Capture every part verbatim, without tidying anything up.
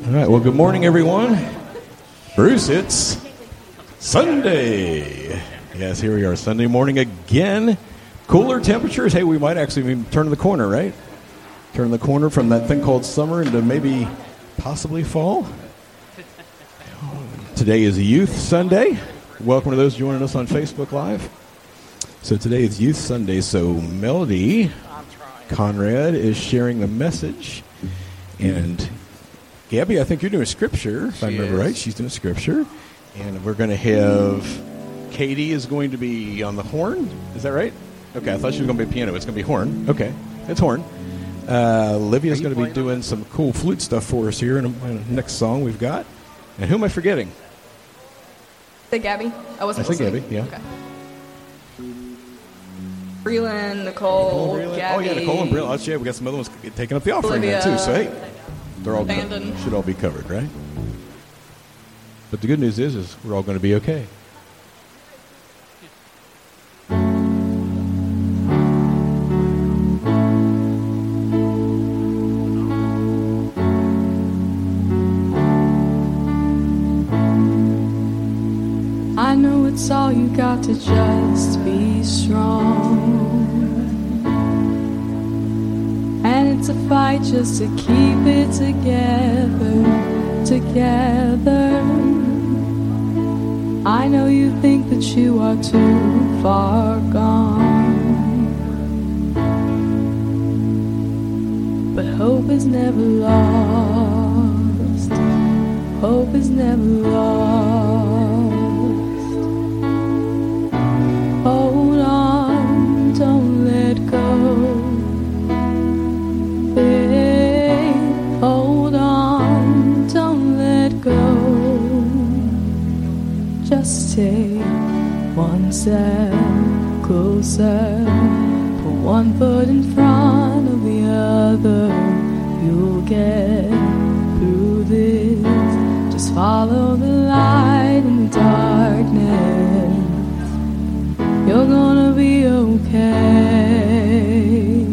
All right, well, good morning, everyone. Bruce, it's Sunday. Yes, here we are, Sunday morning again. Cooler temperatures. Hey, we might actually be turning the corner, right? Turning the corner from that thing called summer into maybe possibly fall. Today is Youth Sunday. Welcome to those joining us on Facebook Live. So today is Youth Sunday, so Melody Conrad is sharing the message, and Gabby, I think you're doing scripture, if she I remember is. right. She's doing scripture, and we're going to have Katie is going to be on the horn. Is that right? Okay, I thought she was going to be piano. It's going to be horn. Okay, it's horn. Uh, Olivia's going to be doing some cool flute stuff for us here in, a, in the next song we've got. And who am I forgetting? Say Gabby. I wasn't I said listening. Gabby, yeah. Okay. Breland, Nicole, Nicole, Gabby. oh, yeah, Nicole and Brill. Oh, yeah, we got some other ones taking up the offering Olivia. there, too. So, hey, they're all Brandon. should all be covered, right? But the good news is, is we're all going to be okay. I know it's all you got to just be strong. And it's a fight just to keep it together, together. I know you think that you are too far gone, but hope is never lost. Hope is never lost. Hold on, don't let go. Babe, hold on, don't let go. Just take one step closer. Put one foot in front of the other. You'll get through this. Just follow the light in the darkness. You're gonna be okay.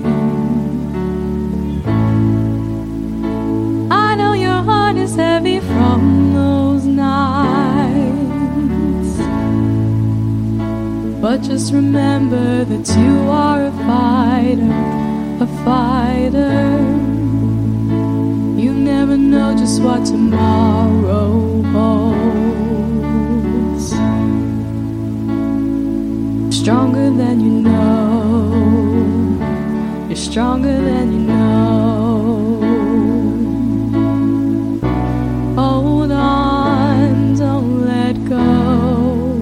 I know your heart is heavy from those nights, but just remember that you are a fighter, a fighter. You never know just what tomorrow holds. Stronger than you know. You're stronger than you know. Hold on, don't let go.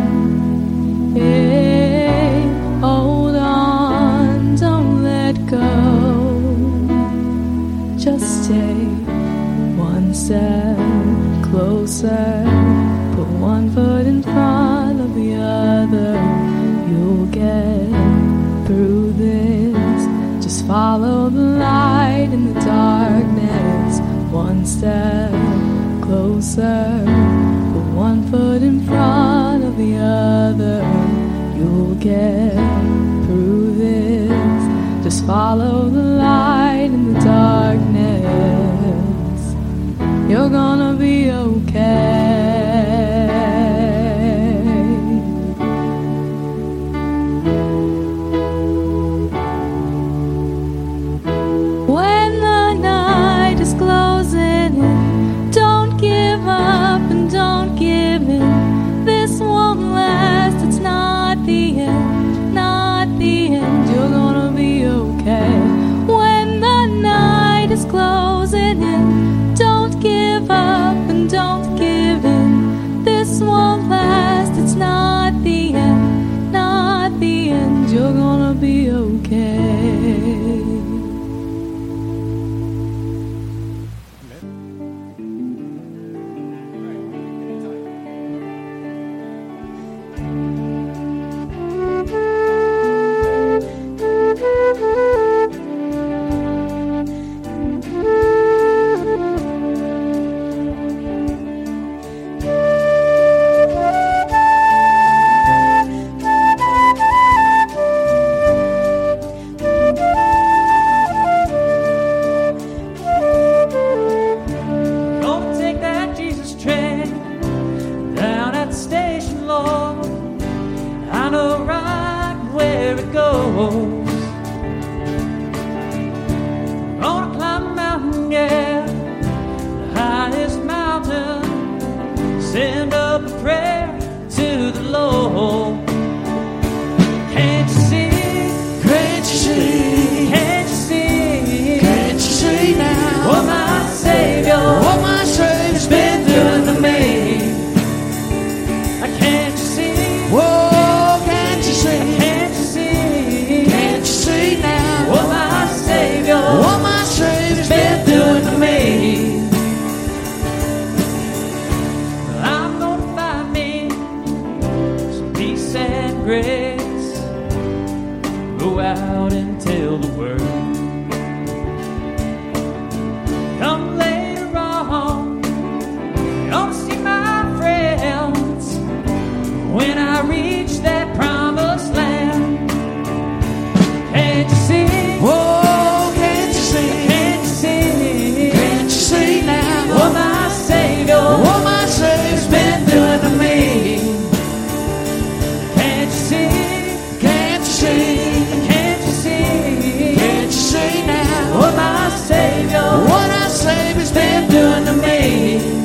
Hey, hold on, don't let go. Just take one step closer. Put one foot in front of the other. You'll get through this. Just follow the light in the darkness. One step closer. Put one foot in front of the other. You'll get through this. Just follow the light in the darkness. You're gonna be okay. goes. Gonna climb a mountain, yeah, the highest mountain. Send up a prayer to the Lord. Can't you see? Can't you see? Can't you see? Can't you see now? What my Savior, what my Savior's been doing to me. I can't you see? Whoa, can't you see? Can't you see? Can't you see now? What my Savior, what my Savior's been doing to me. I'm gonna find me some peace and grace. Go out and tell the world. Come later on, gonna see my friends when I reach that promised land. Can't you see? Whoa, can't you see? Can't you see? Can't you see now? What my Savior, what my Savior's been doing to me. Can't you see? Can't you see? Can't you see? Can't you see now? What my Savior, what our Savior's been doing to me.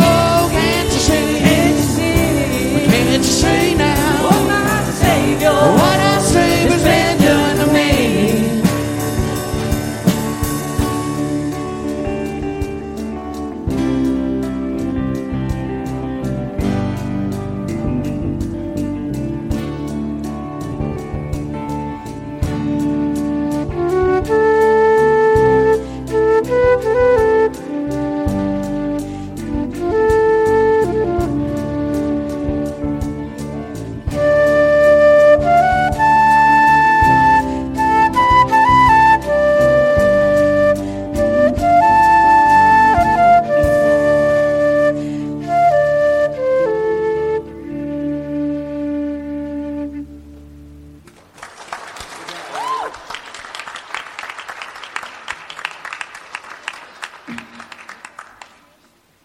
Can't you see now? What my Savior,